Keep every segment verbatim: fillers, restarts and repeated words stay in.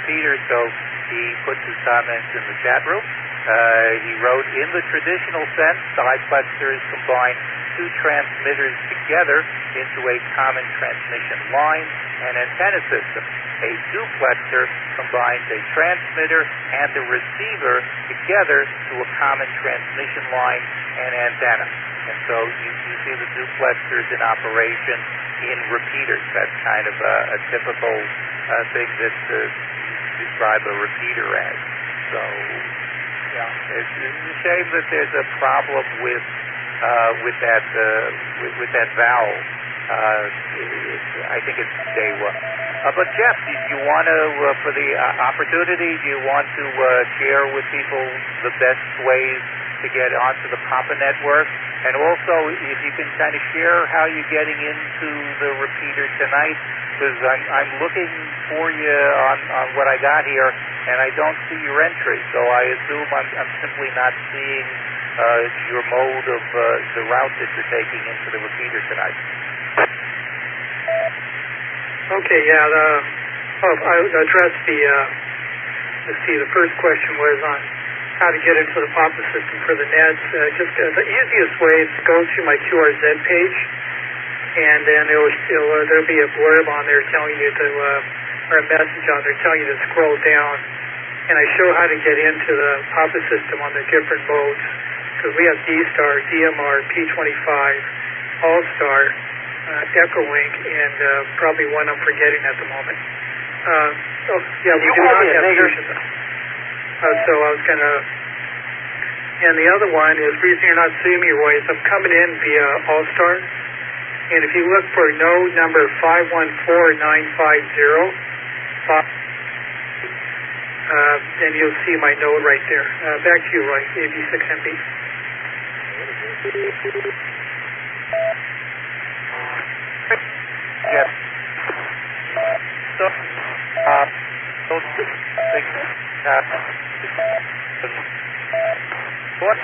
repeater, so he puts his comments in the chat room. Uh, he wrote, in the traditional sense, diplexers combine two transmitters together into a common transmission line and antenna system. A duplexer combines a transmitter and the receiver together to a common transmission line and antenna. And so you, you see the duplexers in operation in repeaters. That's kind of a, a typical uh, thing that uh, you describe a repeater as. So, yeah, it's, it's a shame that there's a problem with uh, with that uh, with, with that valve. Uh, it, I think it's day one. Uh, but Jeff, do you want to, uh, for the uh, opportunity, do you want to uh, share with people the best ways to get onto the Papa network? And also, if you can kind of share how you're getting into the repeater tonight, because I'm, I'm looking for you on, on what I got here, and I don't see your entry. So I assume I'm, I'm simply not seeing uh, your mode of uh, the route that you're taking into the repeater tonight. Okay, yeah, the, oh, I addressed the, uh, let's see, the first question was on how to get into the Papa system for the nets. Uh, just uh, the easiest way is to go to my Q R Z page, and then it'll, it'll, uh, there'll be a blurb on there telling you to, uh, or a message on there telling you to scroll down, and I show how to get into the Papa system on the different modes, because we have D-Star, D M R, P twenty-five, All-Star, uh, Echolink, and uh, probably one I'm forgetting at the moment. Uh, oh, yeah, we do not have fusion. Uh, so I was going to, and the other one is, the reason you're not seeing me, Roy, is I'm coming in via All-Star, and if you look for node number five one four nine five zero, uh, then you'll see my node right there. Uh, back to you, Roy, A B six M B. Yes. So, uh, those things, uh, what?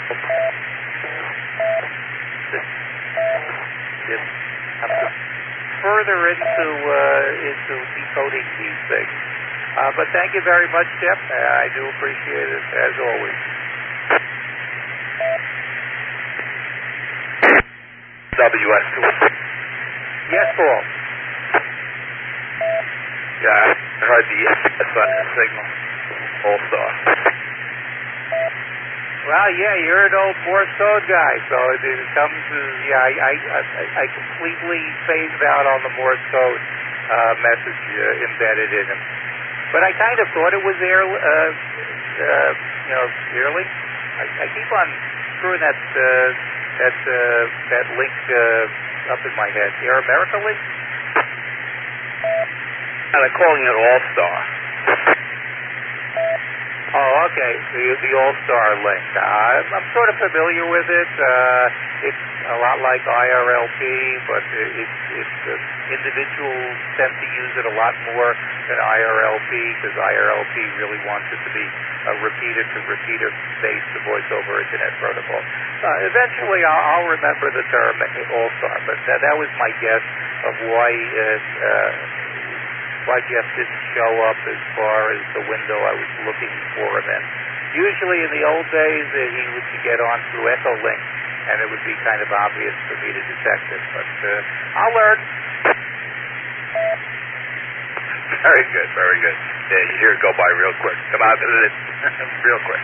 Yes. Further into uh, into decoding these things. Uh, but thank you very much, Jeff. Uh, I do appreciate it, as always. W S two. Yes, Paul. Yeah, I heard the S on the signal. All-Star. Well, yeah, you're an old Morse code guy, so it, it comes as, yeah, I, I, I, I completely phased out on the Morse code uh, message uh, embedded in him. But I kind of thought it was air, uh, uh, you know, Airlink. I, I keep on screwing that uh, that uh, that link uh, up in my head. Air America link? And they're calling it All-Star. Oh, okay. The, the All-Star link. Uh, I'm, I'm sort of familiar with it. Uh, it's a lot like I R L P, but it, it's, it's uh, individuals tend to use it a lot more than I R L P, because I R L P really wants it to be a repeater-to-repeater-based voice over Internet protocol. Uh, eventually, I'll, I'll remember the term All-Star, but that, that was my guess of why uh, uh, why Jeff didn't show up as far as the window I was looking for him in. Usually in the old days, uh, he would get on through Echolink, and it would be kind of obvious for me to detect it. But uh, I'll learn. Very good, very good. Yeah, you hear it go by real quick. Come out of it real quick.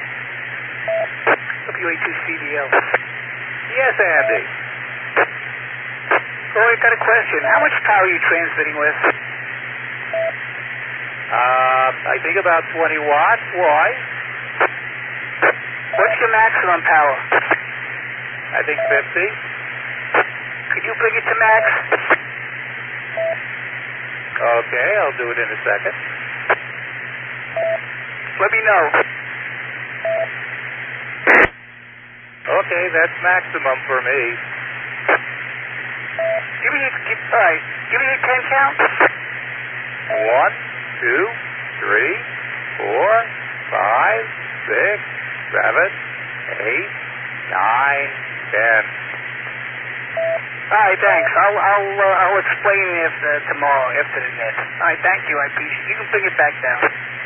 W A two C D L. Yes, Andy. Roy, I've got a question. How much power are you transmitting with? Uh, I think about twenty watts. Why? What's your maximum power? I think fifty. Could you bring it to max? Okay, I'll do it in a second. Let me know. Okay, that's maximum for me. Give me a, give, all right, give me a ten count. One, two, three, four, five, six, seven, eight, nine, ten. All right, thanks. I'll I'll uh, I'll explain if uh, tomorrow after the net. All right, thank you. I appreciate it. You can bring it back down.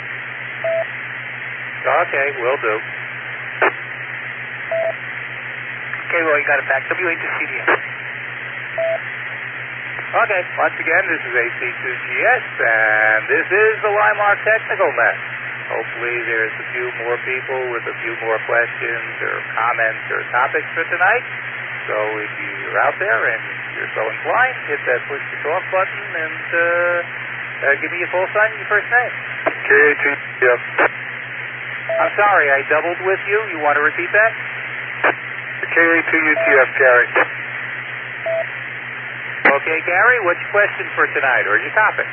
Okay, will do. Okay, well, you got it back. W eight to C D M. Okay, once again, this is A C two G S, and this is the Limar Technical Net. Hopefully there's a few more people with a few more questions or comments or topics for tonight. So if you're out there and you're so inclined, hit that push to talk button and uh, uh, give me your full sign and your first name. K A T F. I'm sorry, I doubled with you. You want to repeat that? K A T U T F, Gary. Okay, Gary, what's your question for tonight, or your topic?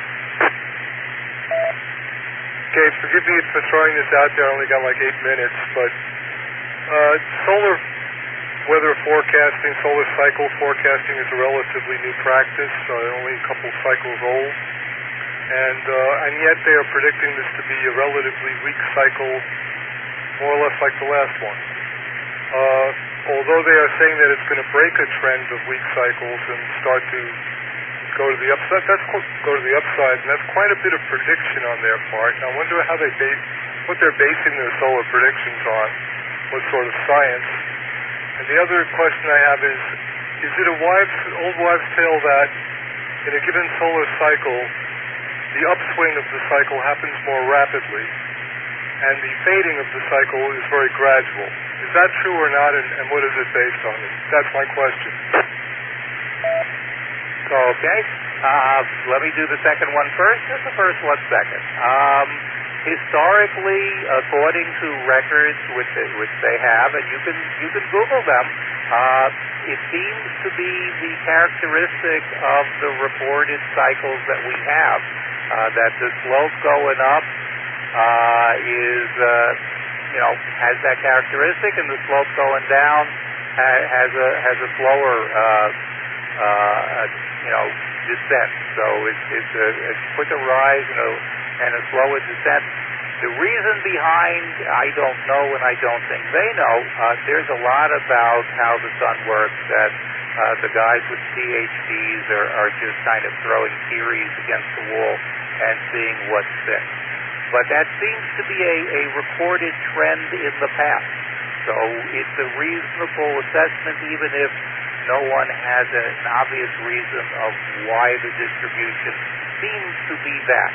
Okay, forgive me for throwing this out there. I only got like eight minutes, but uh, solar weather forecasting, solar cycle forecasting is a relatively new practice, uh, only a couple cycles old. And, uh, and yet they are predicting this to be a relatively weak cycle, more or less like the last one. Uh, although they are saying that it's going to break a trend of weak cycles and start to go to the upside, that's qu- go to the upside, and that's quite a bit of prediction on their part. And I wonder how they base, what they're basing their solar predictions on, what sort of science. And the other question I have is, is it a wives, old wives' tale that in a given solar cycle, the upswing of the cycle happens more rapidly, and the fading of the cycle is very gradual? Is that true or not, and, and what is it based on? That's my question. Okay. Uh, let me do the second one first, and the first one second. Um, historically, according to records which they, which they have, and you can you can Google them, uh, it seems to be the characteristic of the reported cycles that we have, uh, that the slope going up uh, is, uh, you know, has that characteristic, and the slope going down ha- has a has a slower, uh, uh, you know, descent. So it's it's a, a quicker rise and a and a slower descent. The reason behind, I don't know, and I don't think they know. Uh, there's a lot about how the sun works that uh, the guys with P H Ds are, are just kind of throwing theories against the wall and seeing what sticks. But that seems to be a, a recorded trend in the past. So it's a reasonable assessment, even if no one has a, an obvious reason of why the distribution seems to be that.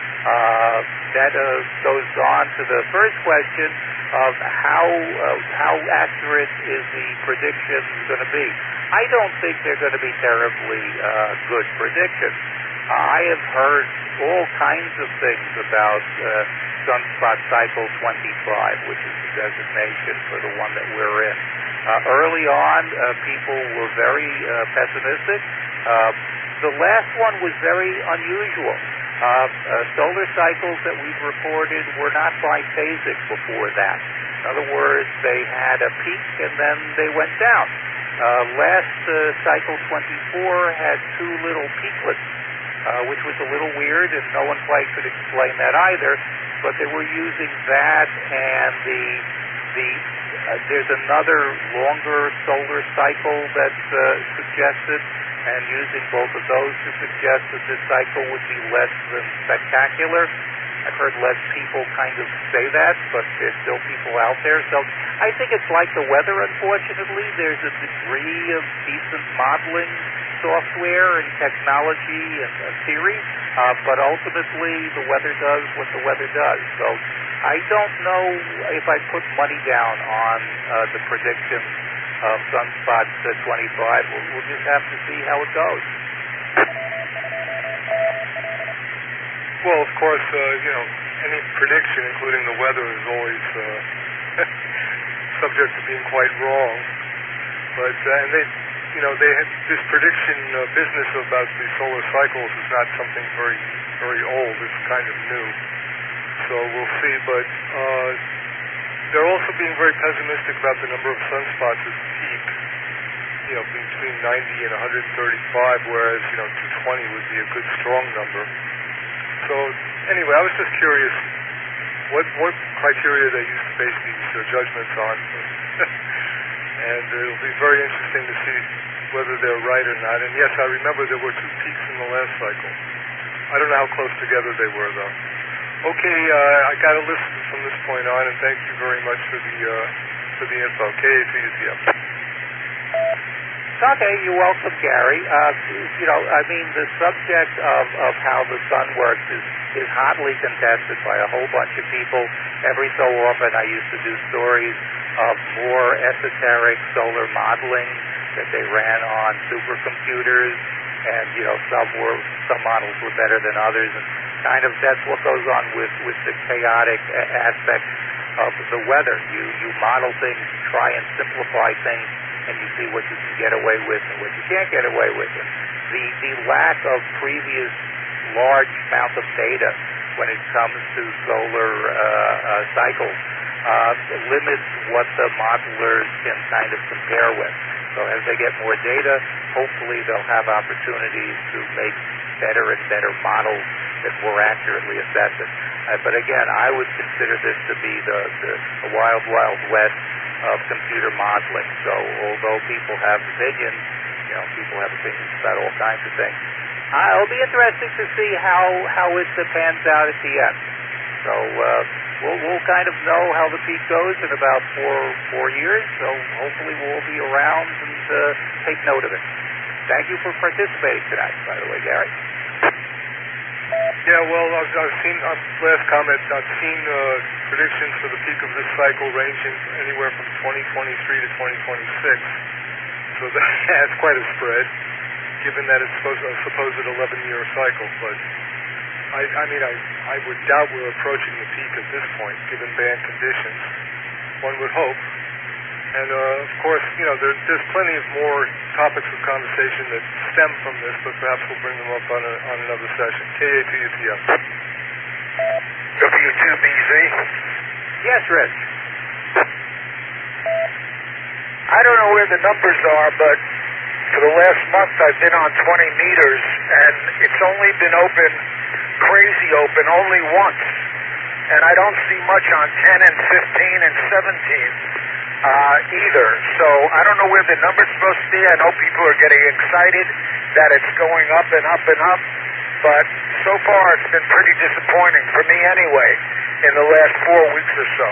Uh, that uh, goes on to the first question of how uh, how accurate is the prediction going to be. I don't think they're going to be terribly uh, good predictions. Uh, I have heard all kinds of things about uh, sunspot cycle twenty-five, which is the designation for the one that we're in. Uh, early on, uh, people were very uh, pessimistic. Uh, the last one was very unusual. Uh, uh, solar cycles that we've reported were not biphasic before that. In other words, they had a peak and then they went down. Uh, last uh, cycle twenty-four had two little peaklets, uh, which was a little weird, and no one quite could explain that either. But they were using that, and the the uh, there's another longer solar cycle that's uh, suggested. And using both of those to suggest that this cycle would be less than spectacular. I've heard less people kind of say that, but there's still people out there. So I think it's like the weather, unfortunately. There's a degree of decent modeling software and technology and, and theory, uh, but ultimately the weather does what the weather does. So I don't know if I put money down on uh, the prediction of sunspot uh, twenty-five. We'll, we'll just have to see how it goes. Well, of course, uh, you know, any prediction, including the weather, is always uh, subject to being quite wrong. But uh, and they, you know, they had this prediction uh, business about the solar cycles is not something very, very old. It's kind of new. So we'll see. But uh, they're also being very pessimistic about the number of sunspots at the peak, you know, between ninety and one hundred thirty-five, whereas, you know, two twenty would be a good, strong number. So, anyway, I was just curious what what criteria they use to base these uh, judgments on. And it'll be very interesting to see whether they're right or not. And yes, I remember there were two peaks in the last cycle. I don't know how close together they were, though. Okay, uh, I got to listen from this point on, and thank you very much for the uh, for the info. K A two U T F. Okay, you're welcome, Gary. Uh, you know, I mean, the subject of, of how the sun works is, is hotly contested by a whole bunch of people. Every so often I used to do stories of more esoteric solar modeling that they ran on supercomputers, and, you know, some were some models were better than others, and kind of that's what goes on with, with the chaotic aspect of the weather. You, you model things, you try and simplify things, and you see what you can get away with and what you can't get away with. And the, the lack of previous large amount of data when it comes to solar uh, uh, cycles uh, limits what the modelers can kind of compare with. So as they get more data, hopefully they'll have opportunities to make better and better models that more accurately assess it. Uh, but again, I would consider this to be the, the, the wild, wild west of computer modeling. So although people have opinions, you know, people have opinions about all kinds of things. Uh, it'll be interesting to see how, how it pans out at the end. So uh, we'll, we'll kind of know how the peak goes in about four four years. So hopefully we'll be around and uh, take note of it. Thank you for participating tonight, by the way, Gary. Yeah, well, I've, I've seen, uh, last comment, I've seen uh, predictions for the peak of this cycle ranging anywhere from twenty twenty-three to twenty twenty-six. So that, yeah, it's quite a spread, given that it's supposed, a supposed eleven-year cycle. But, I, I mean, I, I would doubt we're approaching the peak at this point, given bad conditions. One would hope. And, uh, of course, you know, there, there's plenty of more topics of conversation that stem from this, but perhaps we'll bring them up on, a, on another session. K A two U T F. W two B Z. Yes, Rich. I don't know where the numbers are, but for the last month I've been on twenty meters, and it's only been open, crazy open, only once. And I don't see much on ten and fifteen and seventeen. Uh, either. So I don't know where the number's supposed to be. I know people are getting excited that it's going up and up and up, but so far it's been pretty disappointing for me anyway in the last four weeks or so.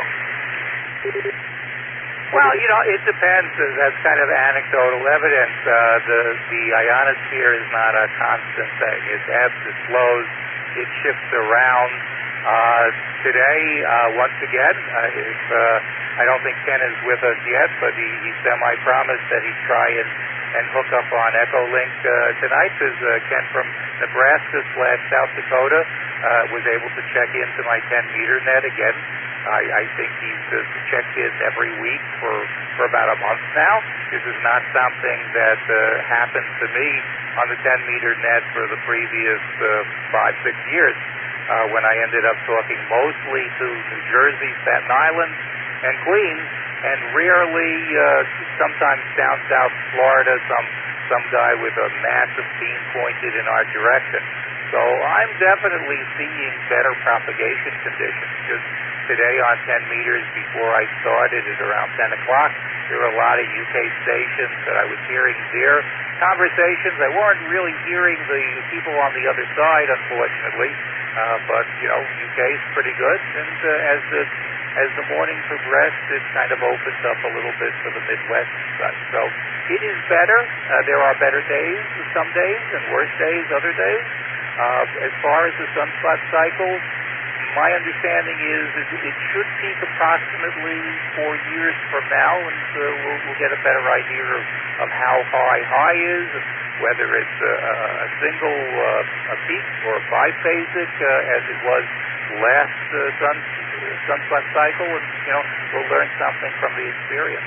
Well, you know, it depends. That's kind of anecdotal evidence. Uh, the, the ionosphere is not a constant thing. It ebbs, it flows, it shifts around. Uh, today, uh, once again, uh, if, uh, I don't think Ken is with us yet, but he, he semi-promised that he'd try and, and hook up on Echolink uh, tonight, because uh, Ken from Nebraska slash South Dakota uh, was able to check into my ten-meter net again. I, I think he's uh, checked in every week for, for about a month now. This is not something that uh, happened to me on the ten-meter net for the previous uh, five, six years. Uh, when I ended up talking mostly to New Jersey, Staten Island, and Queens, and rarely, uh, sometimes down south Florida, some some guy with a massive beam pointed in our direction. So I'm definitely seeing better propagation conditions. Just today on ten meters before I started at around ten o'clock, there were a lot of U K stations that I was hearing their conversations. I weren't really hearing the people on the other side, unfortunately. Uh, but, you know, U K is pretty good, and uh, as the as the morning progressed, it kind of opened up a little bit for the Midwest side. So it is better. Uh, there are better days some days and worse days other days. Uh, as far as the sunspot cycle, my understanding is, is it should peak approximately four years from now, and uh, we'll, we'll get a better idea of, of how high high is, and whether it's a, a single uh, a peak or a biphasic, uh, as it was last uh, sun, sunspot cycle, and you know we'll learn something from the experience.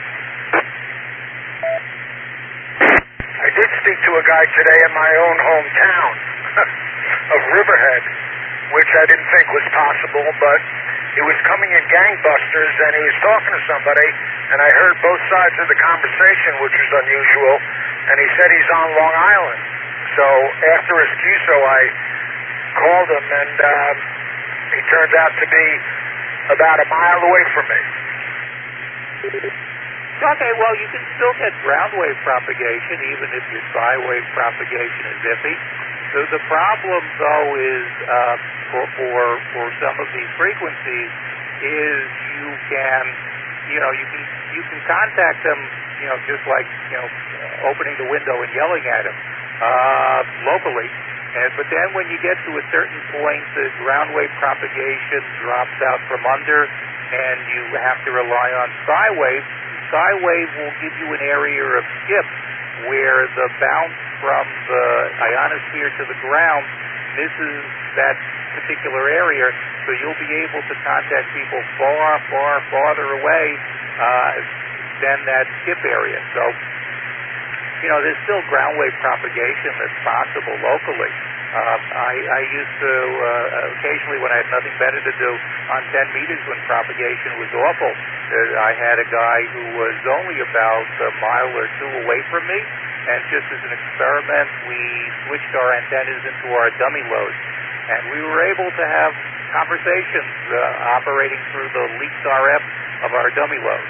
I did speak to a guy today in my own hometown of Riverhead, which I didn't think was possible, but he was coming in gangbusters, and he was talking to somebody, and I heard both sides of the conversation, which was unusual, and he said he's on Long Island. So after his Q S O, I called him, and uh, he turns out to be about a mile away from me. Okay, well, you can still get ground wave propagation even if your psi wave propagation is iffy. So the problem, though, is uh, for, for for some of these frequencies is you can, you know, you can you can contact them, you know, just like, you know, opening the window and yelling at them uh, locally. And, but then when you get to a certain point, the ground wave propagation drops out from under, and you have to rely on psi wave. Psi wave will give you an area of skip where the bounce from the ionosphere to the ground misses that particular area, so you'll be able to contact people far, far, farther away uh, than that skip area. So, you know, there's still ground wave propagation that's possible locally. Uh, I, I used to, uh, occasionally when I had nothing better to do, on ten meters when propagation was awful, uh, I had a guy who was only about a mile or two away from me, and just as an experiment, we switched our antennas into our dummy loads, and we were able to have conversations uh, operating through the leaked R F of our dummy loads.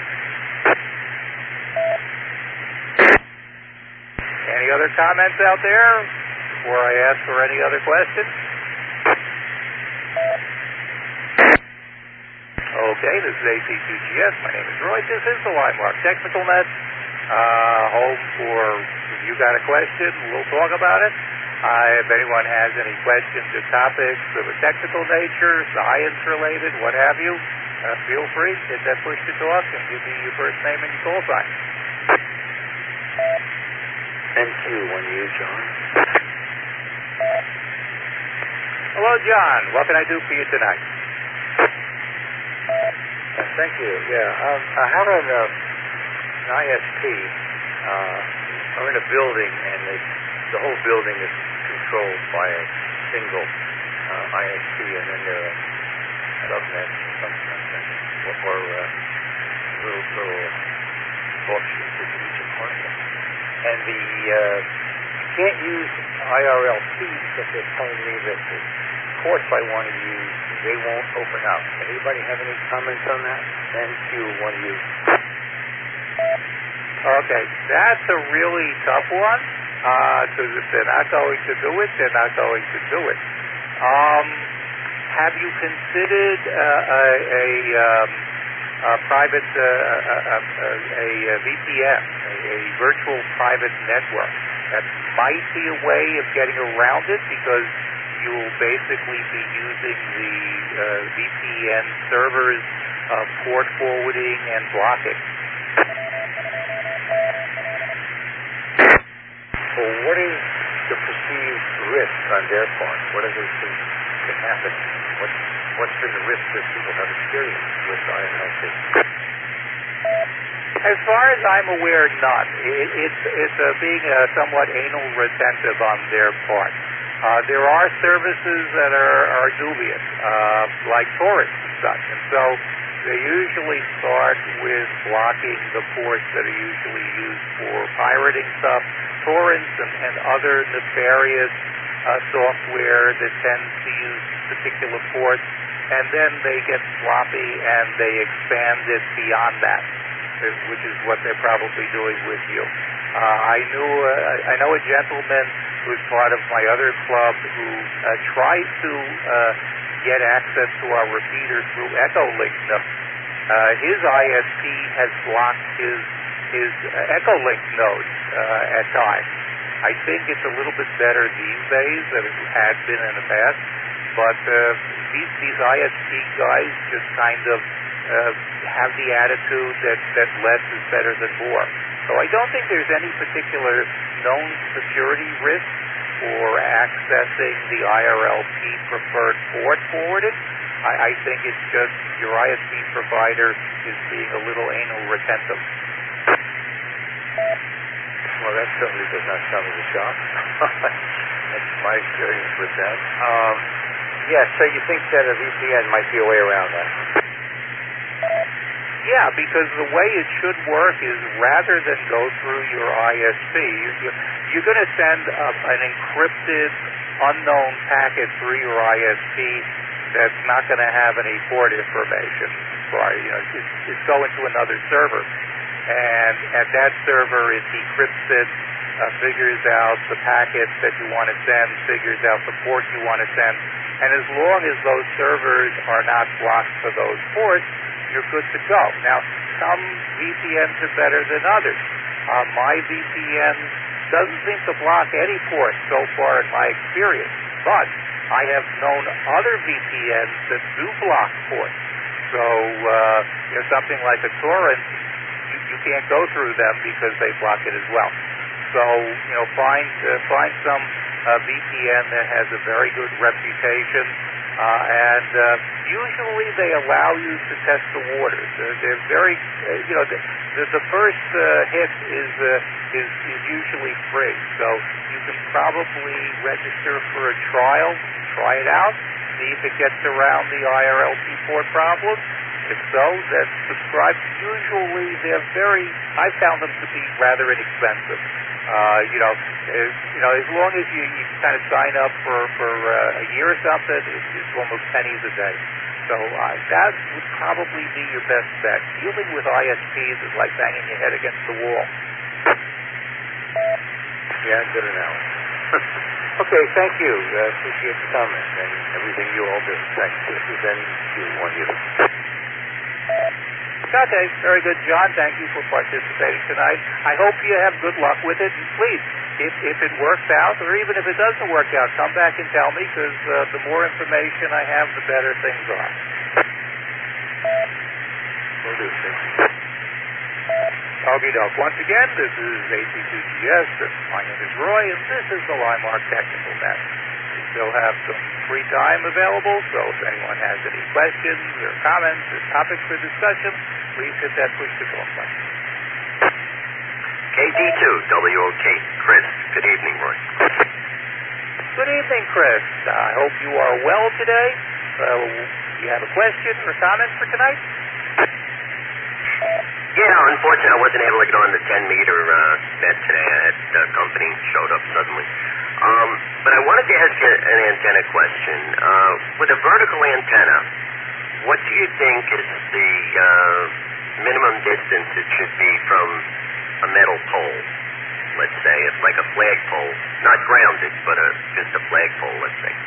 Any other comments out there before I ask for any other questions? Okay, this is A C two G S. My name is Roy. This is the Linemark Technical Net. Uh, home for, if you got a question, we'll talk about it. Uh, if anyone has any questions or topics of a technical nature, science-related, what have you, uh, feel free, hit that push to talk and give me your first name and your call sign. N Q one U, John. Hello, John. What can I do for you tonight? Uh, thank you. Yeah, um, I have an, uh, an I S P. Uh, I'm in a building, and it's, the whole building is controlled by a single uh, I S P, and then there are subnets or something like that, or, or uh, little, little offshoots of each apartment. And the uh, you can't use I R L P because they're telling me that the ports I want to use, they won't open up. Anybody have any comments on that? N Q one U. Okay, that's a really tough one, because uh, if they're not going to do it, they're not going to do it. Um, have you considered uh, a, a, um, a private, uh, a, a, a, a V P N, a, a virtual private network? That might be a way of getting around it, because you'll basically be using the uh, V P N servers, uh, port forwarding and blocking. Well, what is the perceived risk on their part? What do they think can happen? What, what's been the risk that people have experienced with I R L P? As far as I'm aware, none. It, it's it's uh, being uh, somewhat anal retentive on their part. Uh, there are services that are, are dubious, uh, like torrents and such, and so they usually start with blocking the ports that are usually used for pirating stuff, torrents and, and other nefarious uh, software that tends to use particular ports, and then they get sloppy and they expand it beyond that, which is what they're probably doing with you. Uh, I knew, uh, I know a gentleman who's part of my other club who uh, tries to uh, get access to our repeater through Echolink. Uh, his I S P has blocked his his uh, Echolink nodes uh, at times. I think it's a little bit better these days than it had been in the past, but uh, these these I S P guys just kind of uh, have the attitude that, that less is better than more. So I don't think there's any particular known security risk for accessing the I R L P preferred port forwarding. I, I think it's just your I S P provider is being a little anal retentive. Well, that certainly does not sound like a shock. That's my experience with that. Um, yeah, so you think that a V P N might be a way around that? Yeah, because the way it should work is rather than go through your I S P, you, you're going to send a, an encrypted, unknown packet through your I S P that's not going to have any port information. Sorry, you know, it's, it's going to another server. and at that server it decrypts it, uh, figures out the packet that you want to send, figures out the port you want to send, and as long as those servers are not blocked for those ports, you're good to go. Now, some V P Ns are better than others. Uh, my V P N doesn't seem to block any ports so far in my experience, but I have known other V P Ns that do block ports. So, uh, you know, something like a torrent, you, you can't go through them because they block it as well. So, you know, find uh, find some uh, V P N that has a very good reputation, uh, and uh, usually they allow you to test the waters. Uh, they're very, uh, you know, the, the, the first uh, hit is, uh, is is usually free. So you can probably register for a trial, try it out, see if it gets around the I R L P port problem. If so, then subscribe. Usually they're very, I found them to be rather inexpensive. Uh, you know, uh, you know, as long as you, you kind of sign up for, for uh, a year or something, it's, it's almost pennies a day. So uh, that would probably be your best bet. Dealing with I S Ps is like banging your head against the wall. Yeah, good analysis. Okay, thank you. Uh, appreciate the comments and everything you all do. Thanks. This is N Q one U. Okay, very good, John. Thank you for participating tonight. I hope you have good luck with it. And please, if, if it works out, or even if it doesn't work out, come back and tell me, because uh, the more information I have, the better things are. Will do. Thank you. Okie doke. Once again, this is A C two G S, and my name is Roy, and this is the Limemark Technical Net. We still have some free time available, so if anyone has any questions or comments or topics for discussion, please hit that push-to-talk button. K D two W O K, Chris. Good evening, Roy. Good evening, Chris. I hope you are well today. Uh, you have a question or comment for tonight? Yeah, unfortunately, I wasn't able to get on the ten meter uh, net today. I had uh, company showed up suddenly. Um, but I wanted to ask you an antenna question. Uh, with a vertical antenna, what do you think is the uh, minimum distance it should be from a metal pole? Let's say it's like a flagpole, not grounded, but a, just a flagpole, let's say.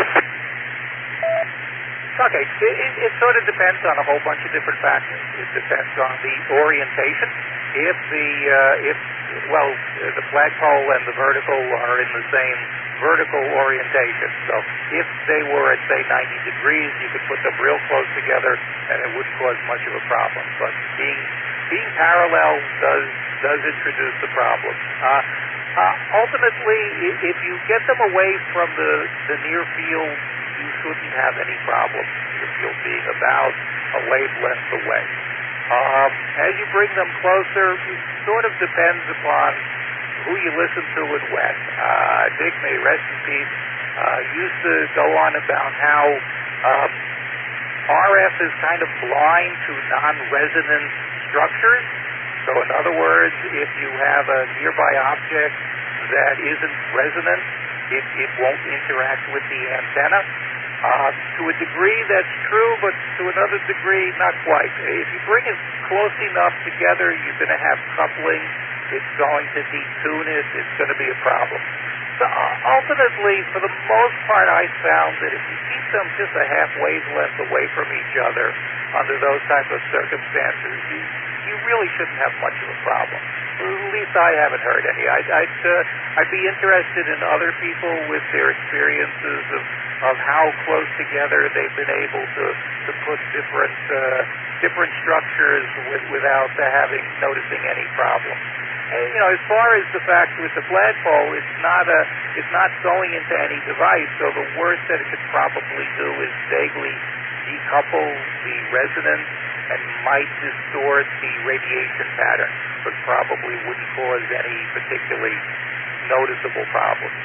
Okay, it, it, it sort of depends on a whole bunch of different factors. It depends on the orientation. If the, uh, if, well, the flagpole and the vertical are in the same vertical orientation. So if they were at, say, ninety degrees, you could put them real close together and it wouldn't cause much of a problem. But being, being parallel does, does introduce the problem. Uh, uh, ultimately, if you get them away from the, the near field, you shouldn't have any problems. Near field being about a wavelength away. Um, as you bring them closer, it sort of depends upon who you listen to and when. Uh, Dick, may rest in peace, uh, used to go on about how um, R F is kind of blind to non-resonant structures. So in other words, if you have a nearby object that isn't resonant, it, it won't interact with the antenna. Uh, to a degree, that's true, but to another degree, not quite. If you bring it close enough together, you're going to have coupling. It's going to detune it. It's going to be a problem. So uh, ultimately, for the most part, I found that if you keep them just a half wavelength away from each other under those type of circumstances, you, you really shouldn't have much of a problem. At least I haven't heard any. I'd, I'd, uh, I'd be interested in other people with their experiences of of how close together they've been able to, to put different uh, different structures with, without uh, having noticing any problem. And you know, as far as the fact with the flagpole, it's not a it's not going into any device. So the worst that it could probably do is vaguely decouple the resonance and might distort the radiation pattern, but probably wouldn't cause any particularly noticeable problems.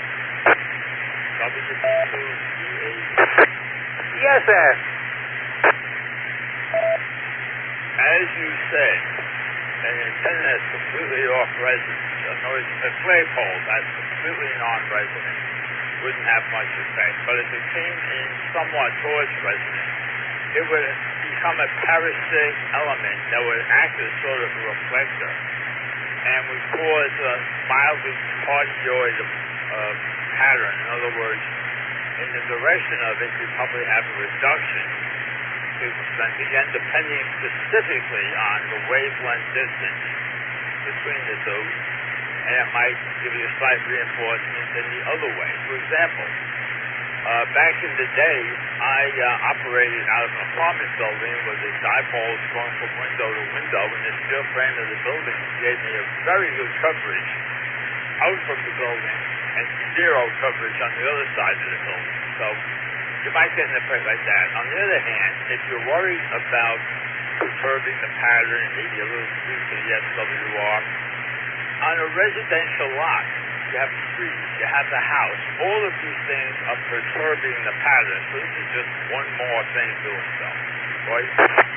W D two E A. Yes, Ed. As you said, an antenna that's completely off resonance, a noise, a flagpole that's completely non-resonant, wouldn't have much effect. But if it came in somewhat towards resonance, it would be become a parasitic element that would act as sort of a reflector and would cause a mildly cardioid uh, pattern. In other words, in the direction of it, you probably have a reduction. Again, depending specifically on the wavelength distance between the two, and it might give you a slight reinforcement in the other way. For example, uh, back in the day, I uh, operated out of an apartment building with the dipoles going from window to window, and the steel frame of the building gave me a very good coverage out from the building and zero coverage on the other side of the building. So you might get an effect like that. On the other hand, if you're worried about perturbing the pattern, maybe a little squeeze to the S W R, on a residential lot, you have trees, you have the house, all of these things are perturbing the pattern. So this is just one more thing doing so. Right?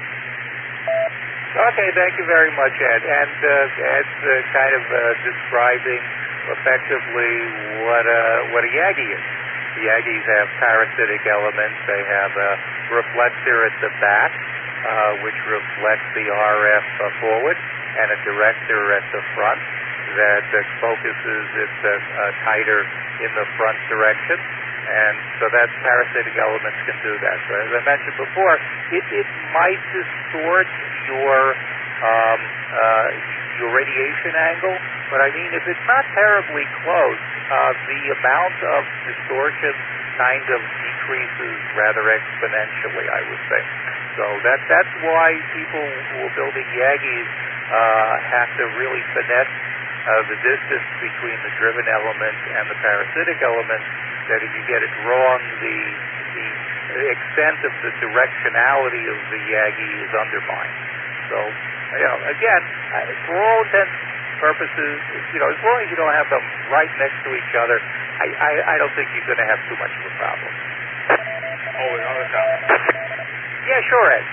Okay, thank you very much, Ed. And uh, Ed's uh, kind of uh, describing effectively what a, what a Yagi is. The Yagis have parasitic elements. They have a reflector at the back, uh, which reflects the R F uh, forward, and a director at the front that uh, focuses it uh, uh, tighter in the front direction. And so that parasitic elements can do that. So as I mentioned before, it, it might distort your um, uh, your radiation angle, but I mean, if it's not terribly close, uh, the amount of distortion kind of decreases rather exponentially, I would say. So that that's why people who are building Yagis uh, have to really finesse uh, the distance between the driven element and the parasitic element, that if you get it wrong, the the extent of the directionality of the Yagi is undermined. So, you know, again, for all intents and purposes, you know, as long as you don't have them right next to each other, I, I, I don't think you're going to have too much of a problem. Oh, another comment. Yeah, sure, Ed.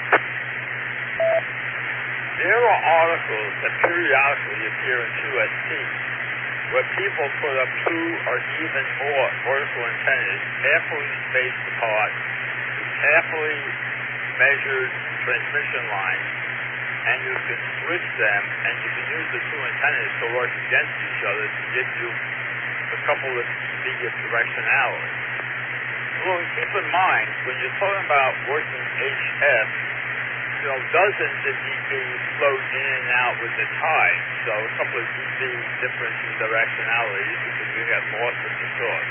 There are articles that periodically appear in Q S T where people put up two or even more vertical antennas carefully spaced apart, carefully measured transmission lines, and you can switch them, and you can use the two antennas to work against each other to give you a couple of dB of directionality. Well, keep in mind, when you're talking about working H F, you know, dozens of dB float in and out with the tide, so a couple of dB difference in directionality because you get lost at the source.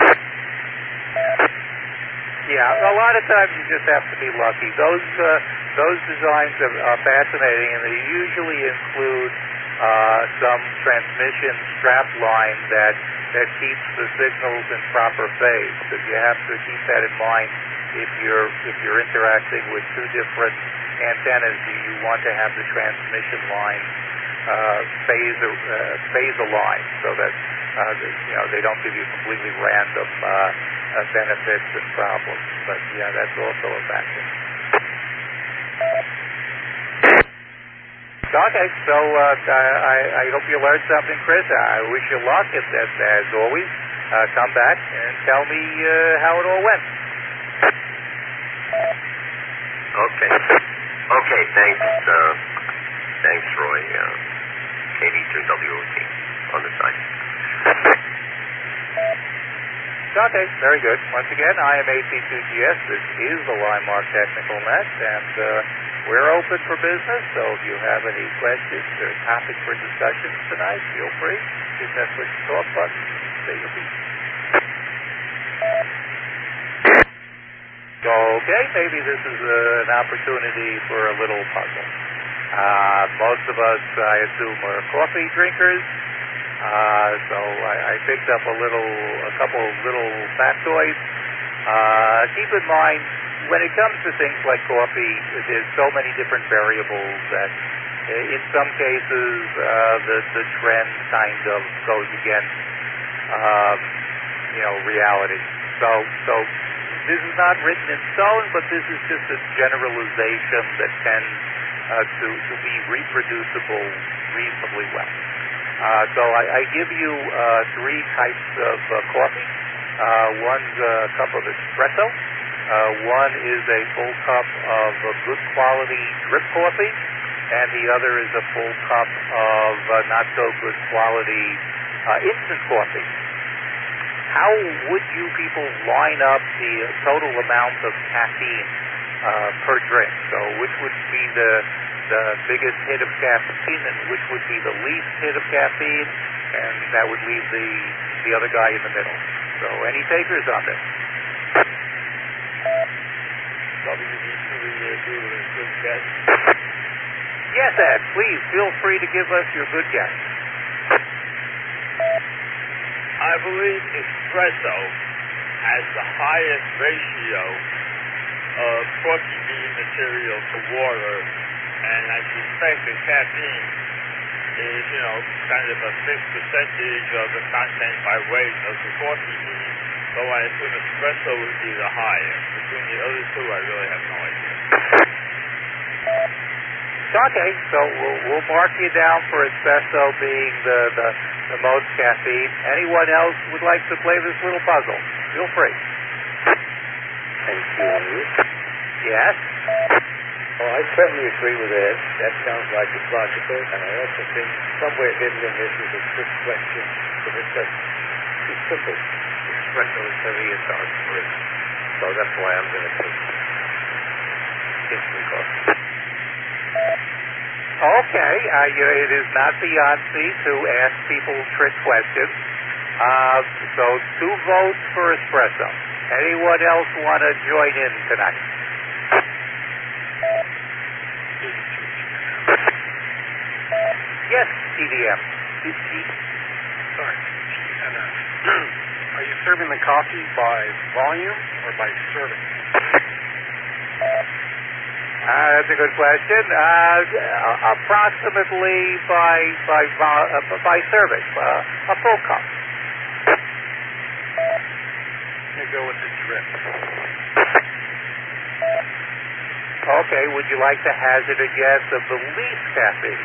Yeah, a lot of times you just have to be lucky. Those uh, those designs are, are fascinating, and they usually include uh, some transmission strap line that that keeps the signals in proper phase. Because you have to keep that in mind if you're if you're interacting with two different antennas. You want to have the transmission line uh, phase uh, phase aligned so that uh, you know they don't give you completely random uh, uh, benefits and problems. But yeah, that's also a factor. Okay, so uh, I, I hope you learned something, Chris. I wish you luck, and as, as always, uh, come back and tell me uh, how it all went. Okay. Okay, thanks. Uh, thanks, Roy. Uh, K V two W O T on the side. Okay, very good. Once again, I am A C two G S. This is the Linemark Technical Net, and uh, we're open for business, so if you have any questions or topics for discussion tonight, feel free. Hit that push the talk button, say your piece. Okay, maybe this is uh, an opportunity for a little puzzle. Uh, most of us, I assume, are coffee drinkers, uh, so I, I picked up a little, a couple of little factoids. Uh, keep in mind, when it comes to things like coffee, there's so many different variables that in some cases uh, the, the trend kind of goes against, um, you know, reality. So, so this is not written in stone, but this is just a generalization that tends uh, to, to be reproducible reasonably well. Uh, so I, I give you uh, three types of uh, coffee. Uh, one's a cup of espresso. Uh, one is a full cup of uh, good quality drip coffee, and the other is a full cup of uh, not so good quality uh, instant coffee. How would you people line up the total amount of caffeine uh, per drink? So which would be the, the biggest hit of caffeine and which would be the least hit of caffeine? And that would leave the, the other guy in the middle. So any takers on this? W D three do a good guess. Yes, Ed, please feel free to give us your good guess. I believe espresso has the highest ratio of coffee bean material to water, and I suspect the caffeine is, you know, kind of a fixed percentage of the content by weight of the coffee bean. So I assume espresso would be the highest. Between the other two, I really have no idea. Okay, so we'll, we'll mark you down for espresso being the, the, the most caffeine. Anyone else would like to play this little puzzle? Feel free. Thank you. Yes? Well, I certainly agree with Ed. That sounds like it's logical, and I also think somewhere hidden in this is a trick question, but it's just too simple. Espresso is heavy and dark drink, so that's why I'm going to take instant coffee. Okay, uh, you know, it is not Beyonce to ask people trick questions. Uh, so two votes for espresso. Anyone else want to join in tonight? Yes, T D M. Sorry, T N S. Are you serving the coffee by volume or by serving? Uh, that's a good question. Uh, approximately by by uh, by serving, uh, a full cup. I'm going to go with the drip. Okay, would you like to hazard a guess of the least caffeine?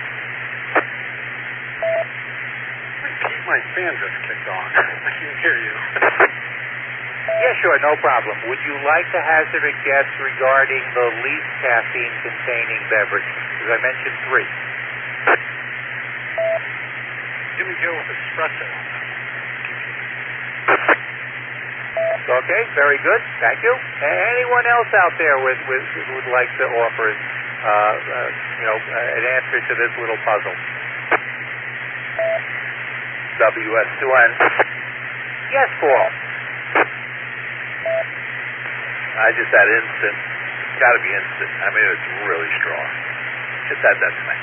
Repeat, my fan just kicked on. I can't hear you. Yeah, sure, no problem. Would you like to hazard a guess regarding the least caffeine-containing beverage? Because I mentioned three. Give me go with espresso. Okay, very good. Thank you. Anyone else out there with, with, who would like to offer, uh, uh, you know, uh, an answer to this little puzzle? W S two N. Yes, Paul. I just had instant. It's got to be instant. I mean, it's really strong. Just add that to me.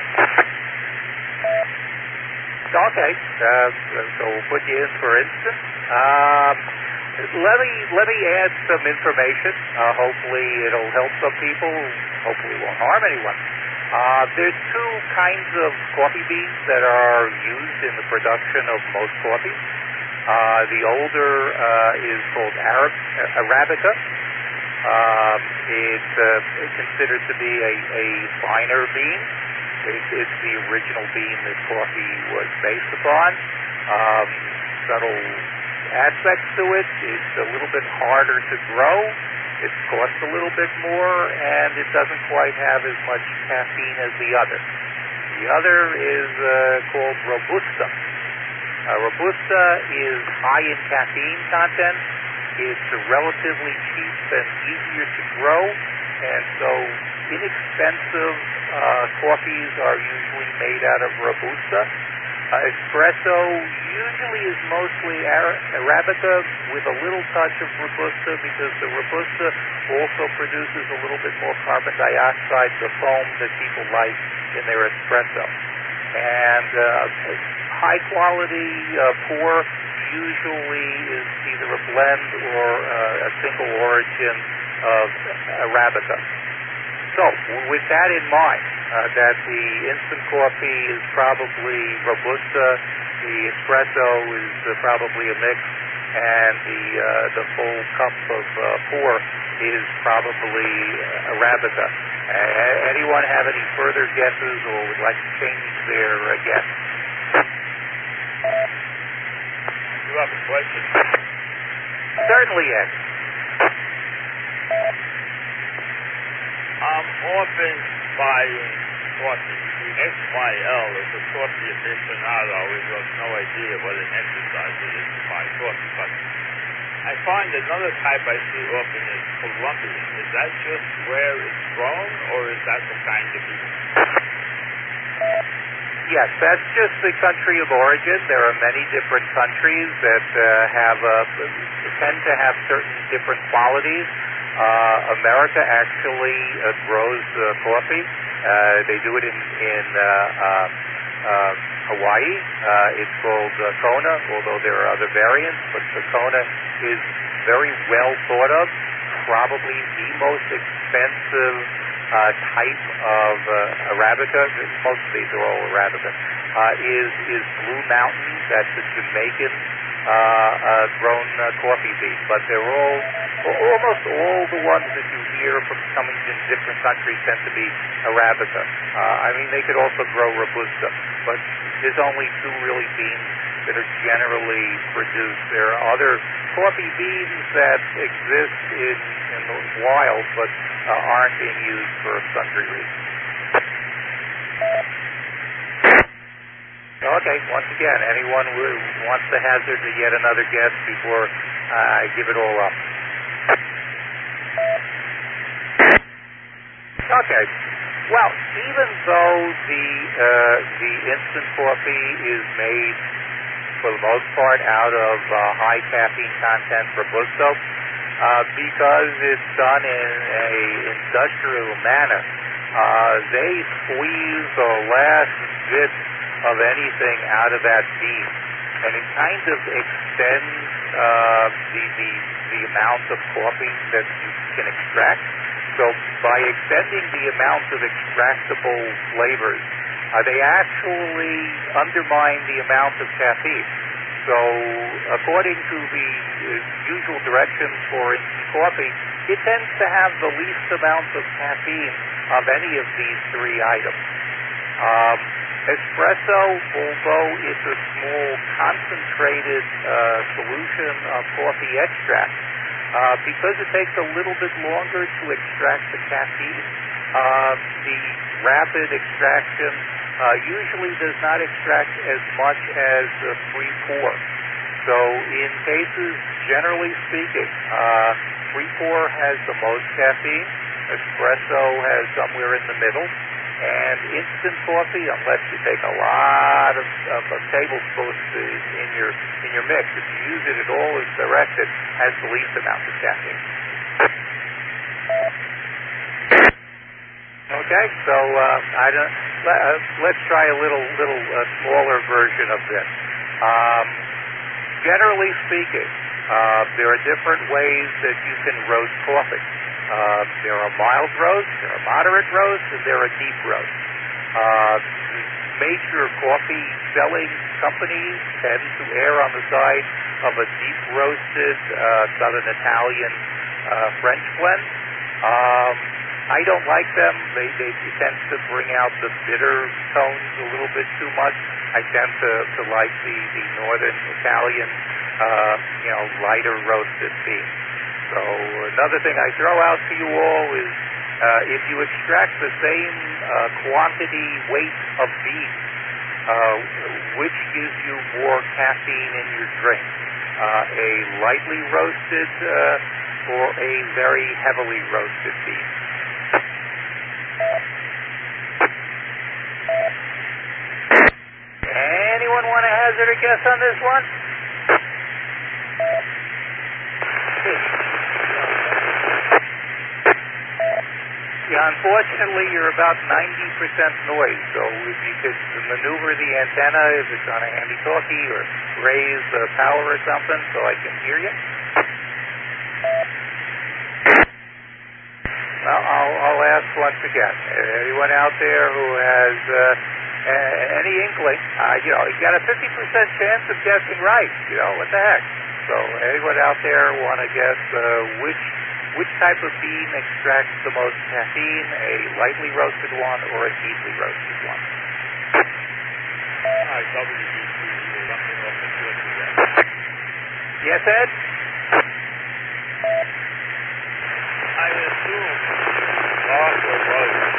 Okay, uh, so we'll put you in for instant. Um, let me let me add some information. Uh, hopefully, it'll help some people. Hopefully, won't harm anyone. Uh, there's two kinds of coffee beans that are used in the production of most coffees. Uh, the older uh, is called Arab, uh, Arabica. Um, it's uh, considered to be a, a finer bean. It, it's the original bean that coffee was based upon. Um, subtle aspects to it. It's a little bit harder to grow. It costs a little bit more, and it doesn't quite have as much caffeine as the other. The other is uh, called Robusta. Uh, Robusta is high in caffeine content. It's relatively cheap and easier to grow, and so inexpensive uh, coffees are usually made out of Robusta. Uh, espresso usually is mostly Arabica with a little touch of Robusta, because the Robusta also produces a little bit more carbon dioxide, the foam that people like in their espresso. And uh, high quality uh, pour usually is either a blend or uh, a single origin of Arabica. So, with that in mind, uh, that the instant coffee is probably Robusta, the espresso is uh, probably a mix, and the uh, the full cup of uh, pour is probably uh, Arabica. Uh, anyone have any further guesses or would like to change their uh, guess? You have a question? Certainly, yes. I'm often buying coffee. The X Y L is a coffee aficionado who has no idea what an exercise it is to buy coffee. But I find another type I see often is Colombian. Is that just where it's grown, or is that the kind of bean? Yes, that's just the country of origin. There are many different countries that uh, have uh, tend to have certain different qualities. Uh, America actually uh, grows uh, coffee. Uh, they do it in in uh, uh, uh, Hawaii. Uh, it's called uh, Kona, although there are other variants. But the Kona is very well thought of. Probably the most expensive uh, type of uh, Arabica. Most of these are all Arabica. Uh, is is Blue Mountain? That's a Jamaican uh, uh, grown uh, coffee bean. But they're all almost all the ones that you hear from coming in different countries tend to be Arabica. Uh, I mean, they could also grow Robusta, but there's only two really beans that are generally produced. There are other coffee beans that exist in, in the wild, but uh, aren't being used for sundry reasons. Okay, once again, anyone who wants to hazard yet another guess before uh, I give it all up? Okay. Well, even though the uh, the instant coffee is made for the most part out of uh, high caffeine content Robusto, uh, because it's done in a industrial manner, uh, they squeeze the last bit of anything out of that bean, and it kind of extends uh, the, the the amount of coffee that you can extract. So by extending the amount of extractable flavors, uh, they actually undermine the amount of caffeine. So according to the uh, usual directions for instant coffee, it tends to have the least amount of caffeine of any of these three items. Um, espresso, although it's a small concentrated uh, solution of coffee extract, Uh, because it takes a little bit longer to extract the caffeine, uh, the rapid extraction uh, usually does not extract as much as uh, three pour. So in cases, generally speaking, uh, three pour has the most caffeine, espresso has somewhere in the middle, and instant coffee, unless you take a lot of, of, of tablespoons in your in your mix, if you use it at all as directed, has the least amount of caffeine. Okay, so uh, I don't. Let, uh, let's try a little little uh, smaller version of this. Um, generally speaking, uh, there are different ways that you can roast coffee. Uh, there are mild roasts, there are moderate roasts, and there are deep roasts. Uh, major coffee selling companies tend to err on the side of a deep roasted uh, Southern Italian uh, French blend. Um, I don't like them. They, they it tends to bring out the bitter tones a little bit too much. I tend to, to like the, the Northern Italian, uh, you know, lighter roasted beans. So another thing I throw out to you all is uh, if you extract the same uh, quantity, weight of beef, uh, which gives you more caffeine in your drink? Uh, a lightly roasted uh, or a very heavily roasted beef? Anyone want to hazard a guess on this one? Yeah, unfortunately, you're about ninety percent noise, so if you could maneuver the antenna, if it's on a handy-talkie, or raise the power or something so I can hear you. Well, I'll, I'll ask once again. Anyone out there who has uh, any inkling, uh, you know, you got a fifty percent chance of guessing right, you know, what the heck. So anyone out there want to guess uh, which Which type of bean extracts the most caffeine, a lightly roasted one or a deeply roasted one? Uh, W D C, something off the field of that. Yes, Ed? I darker roast.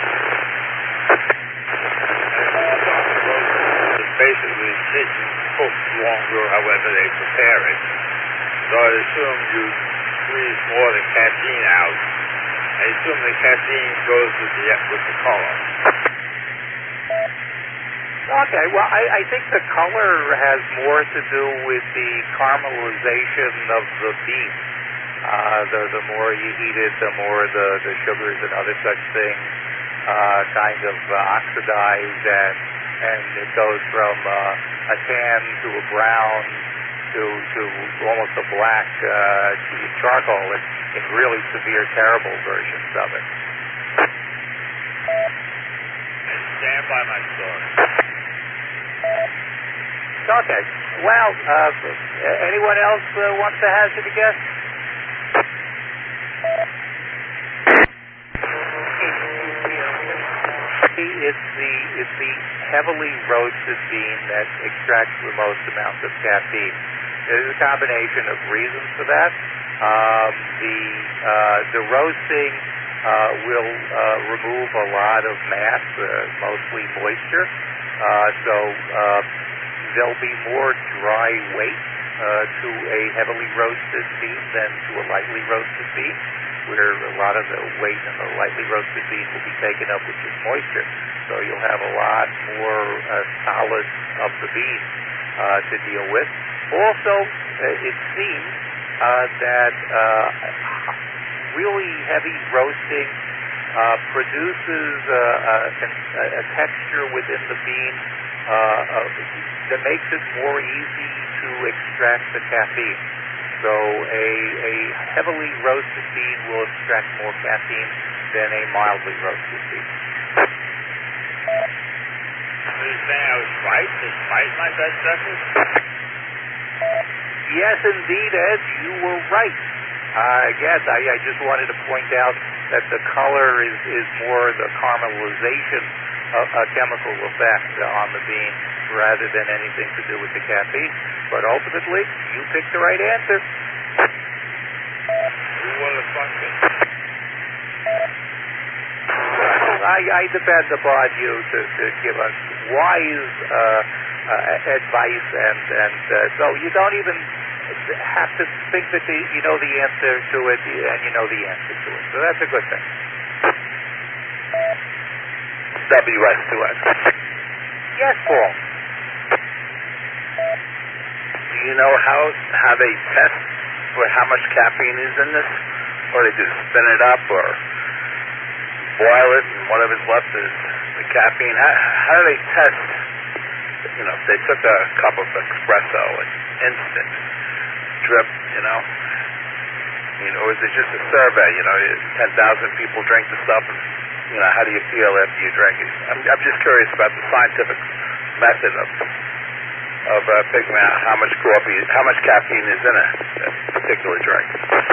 And darker roast is basically sit and cook longer, however they prepare it. So I assume you squeeze more of the caffeine out. I assume the caffeine goes with the with the color. Okay, well, I, I think the color has more to do with the caramelization of the bean. Uh, the, the more you heat it, the more the, the sugars and other such things uh, kind of uh, oxidize, and, and it goes from uh, a tan to a brown to, to almost a black uh, charcoal in, in really severe, terrible versions of it. And stand by my story. Okay. Well, uh, anyone else uh, wants to hazard a guess? It's the it's the heavily roasted bean that extracts the most amount of caffeine. There's a combination of reasons for that. Um, the uh, the roasting uh, will uh, remove a lot of mass, uh, mostly moisture. Uh, so uh, there'll be more dry weight uh, to a heavily roasted bean than to a lightly roasted bean, where a lot of the weight in the lightly roasted bean will be taken up with just moisture. So you'll have a lot more uh, solids of the bean uh, to deal with. Also, uh, it seems uh, that uh, really heavy roasting uh, produces uh, a, a texture within the bean uh, uh, that makes it more easy to extract the caffeine. So a, a heavily roasted bean will extract more caffeine than a mildly roasted bean. So you're saying I was right despite my best efforts? Yes, indeed, Ed, you were right. Uh, yes, I, I just wanted to point out that the color is, is more the caramelization of a chemical effect on the bean rather than anything to do with the caffeine. But ultimately, you picked the right answer. Who would have fucked it? Well, I, I depend upon you to, to give us wise uh, uh, advice, and, and uh, so you don't even have to think that the, you know the answer to it, and you know the answer to it. So that's a good thing. W S two X. Yes, Paul. Do you know how how they test for how much caffeine is in this? Or they just spin it up or boil it and whatever's left is the caffeine? How, how do they test? You know, if they took a cup of espresso and instant drip, you know? I mean, or is it just a survey? You know, ten thousand people drink the stuff and, you know, how do you feel after you drink it? I'm, I'm just curious about the scientific method of of uh, figuring out how much coffee, how much caffeine is in a, a particular drink.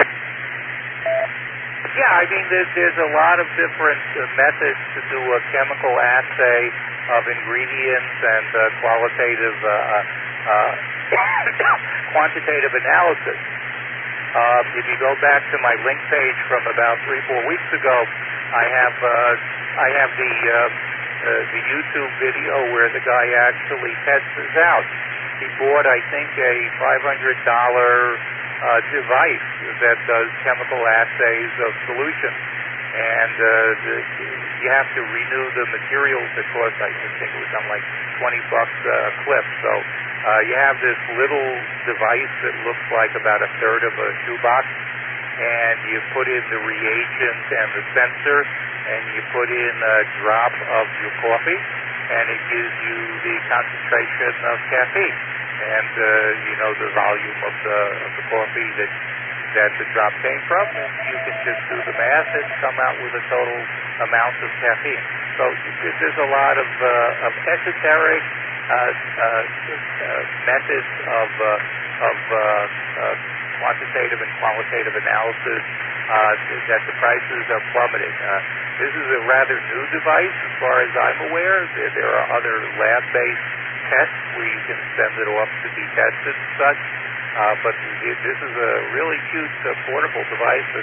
Yeah, I mean, there's, there's a lot of different uh, methods to do a chemical assay of ingredients and uh, qualitative, uh, uh, quantitative analysis. Uh, if you go back to my link page from about three, four weeks ago, I have uh, I have the uh, uh, the YouTube video where the guy actually tests this out. He bought, I think, a five hundred dollars uh, device that does chemical assays of solutions, and uh, the, you have to renew the materials. Of course, I think it was something like twenty bucks a clip. So uh, you have this little device that looks like about a third of a shoebox, and you put in the reagent and the sensor, and you put in a drop of your coffee, and it gives you the concentration of caffeine and uh, you know the volume of the of the coffee that that the drop came from, and you can just do the math and come out with a total amount of caffeine. So there's a lot of uh, of esoteric uh, uh, uh, methods of uh, of uh, uh, quantitative and qualitative analysis uh, that the prices are plummeting. Uh, this is a rather new device as far as I'm aware. There, there are other lab-based tests where you can send it off to be tested and such. Uh, but it, this is a really cute uh, portable device that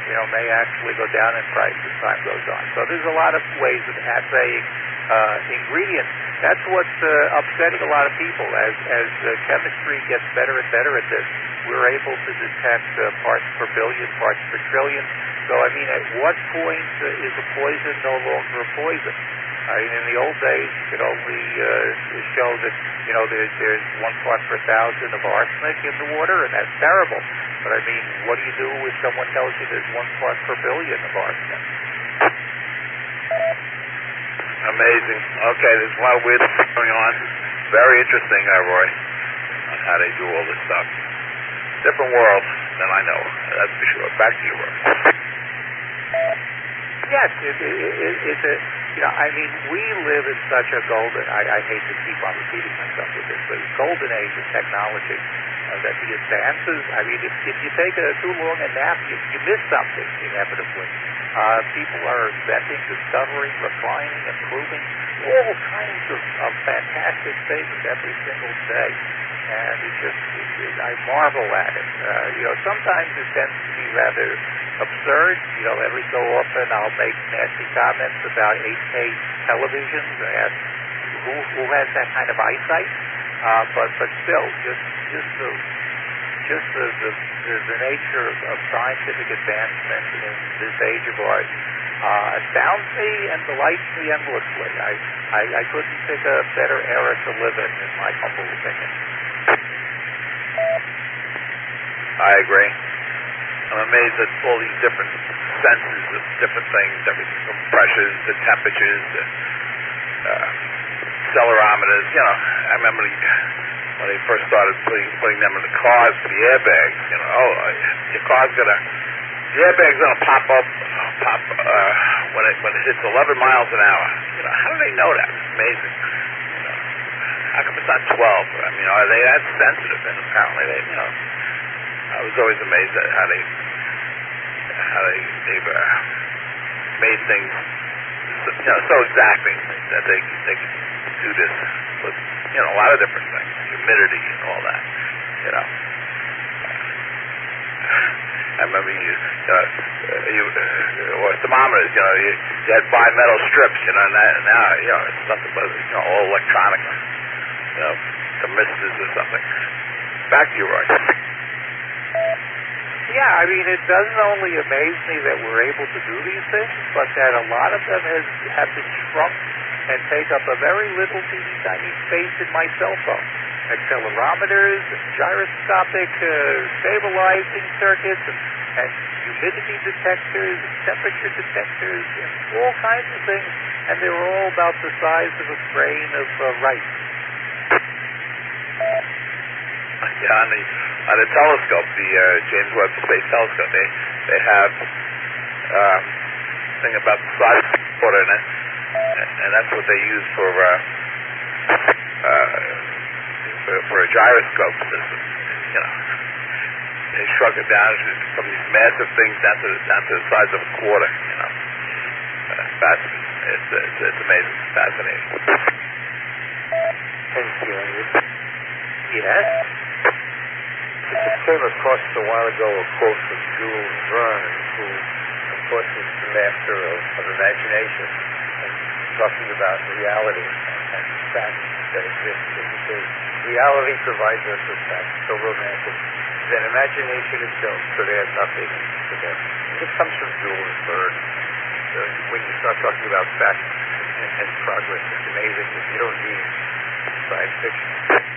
you know, may actually go down in price as time goes on. So there's a lot of ways of assaying uh, ingredients. That's what's uh, upsetting a lot of people. As as uh, chemistry gets better and better at this, we're able to detect uh, parts per billion, parts per trillion. So, I mean, at what point uh, is a poison no longer a poison? I mean, in the old days, you could only uh, show that, you know, there, there's one part per thousand of arsenic in the water, and that's terrible. But, I mean, what do you do if someone tells you there's one part per billion of arsenic? Amazing. Okay, there's a lot of weird stuff going on. Very interesting, uh, Roy, on how they do all this stuff. Different world than I know, that's for sure. Back to you, Roy. Yes, it, it, it, it's a, you know, I mean, we live in such a golden, I, I hate to keep on repeating myself with this, but golden age of technology, uh, that the advances, I mean, if, if you take a too long a nap, you, you miss something, inevitably. Uh, people are inventing, discovering, refining, improving all kinds of, of fantastic things every single day. And it just, it, it, I marvel at it. Uh, you know, sometimes it tends to be rather absurd. You know, every so often I'll make nasty comments about eight K televisions and ask who, who has that kind of eyesight. Uh, but, but still, just, just the, just the, the, the, the nature of, of scientific advancement in this age of ours uh, astounds me and delights me endlessly. I, I, I couldn't pick a better era to live in, in my humble opinion. I agree. I'm amazed at all these different senses of different things, everything from pressures to temperatures to uh, accelerometers. You know, I remember when they first started putting, putting them in the cars for the airbags. You know, oh, your car's gonna, the airbag's gonna pop up, pop uh, when it when it hits eleven miles an hour. You know, how do they know that? It's amazing. You know, how come it's not twelve? I mean, are they that sensitive? And apparently they, you know. I was always amazed at how they how they they've uh, made things so, you know, so exacting that they they can do this with, you know, a lot of different things, humidity and all that. You know, I remember you uh, you uh, or thermometers. You know, you, you had bimetal strips. You know, and, that, and now you know it's nothing but, you know, all electronic. You know, thermistors or something. Back to you, Roy. Yeah, I mean, it doesn't only amaze me that we're able to do these things, but that a lot of them has, have been shrunk and take up a very little teeny tiny space in my cell phone. Accelerometers, and gyroscopic uh, stabilizing circuits, and, and humidity detectors, and temperature detectors, and all kinds of things, and they're all about the size of a grain of uh, rice. Yeah, on the on the telescope, the uh, James Webb Space Telescope, they they have um, thing about the size of the water in it, and that's what they use for uh, uh, for, for a gyroscope system. You know, they shrunk it down from these massive things down to down to the size of a quarter. You know, uh, that's it's, it's it's amazing, fascinating. Thank you, Andrew. Yes. I just came across a while ago a quote from Jules Verne, who, of course, is the master of, of imagination, and talking about reality and facts that exist. And he says, reality provides us with facts so romantic that imagination itself could add nothing to them. And this comes from Jules Verne. So when you start talking about facts and, and progress, it's amazing that you don't need science fiction.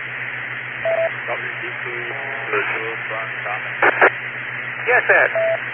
W D three, Jules Verne comment. Yes, Ed.